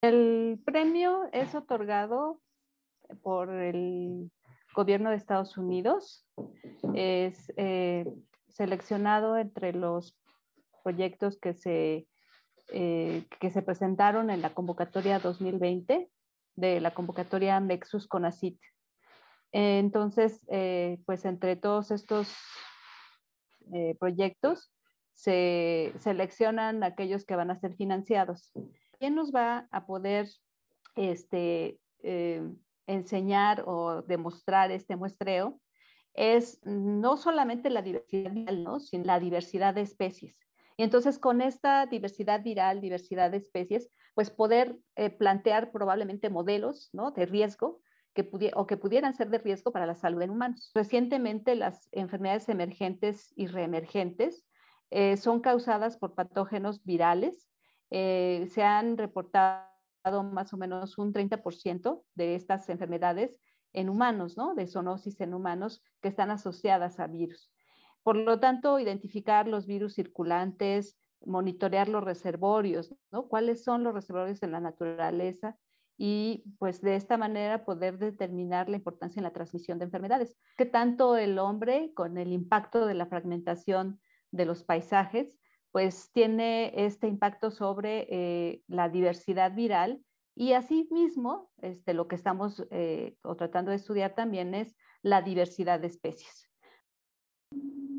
El premio es otorgado por el gobierno de Estados Unidos. Es seleccionado entre los proyectos que se presentaron en la convocatoria 2020 de la convocatoria Mexus Conacit. Entonces, pues entre todos estos proyectos se seleccionan aquellos que van a ser financiados. ¿Quién nos va a poder enseñar o demostrar este muestreo? Es no solamente la diversidad viral, ¿no? Sino la diversidad de especies. Y entonces con esta diversidad viral, diversidad de especies, pues poder plantear probablemente modelos, ¿no? De riesgo que pudieran ser de riesgo para la salud en humanos. Recientemente las enfermedades emergentes y reemergentes son causadas por patógenos virales. Se han reportado más o menos un 30% de estas enfermedades en humanos, ¿no? De zoonosis en humanos que están asociadas a virus. Por lo tanto, identificar los virus circulantes, monitorear los reservorios, ¿no? ¿Cuáles son los reservorios en la naturaleza? Y pues de esta manera poder determinar la importancia en la transmisión de enfermedades. Que tanto el hombre, con el impacto de la fragmentación de los paisajes, pues tiene este impacto sobre la diversidad viral y asimismo lo que estamos o tratando de estudiar también es la diversidad de especies.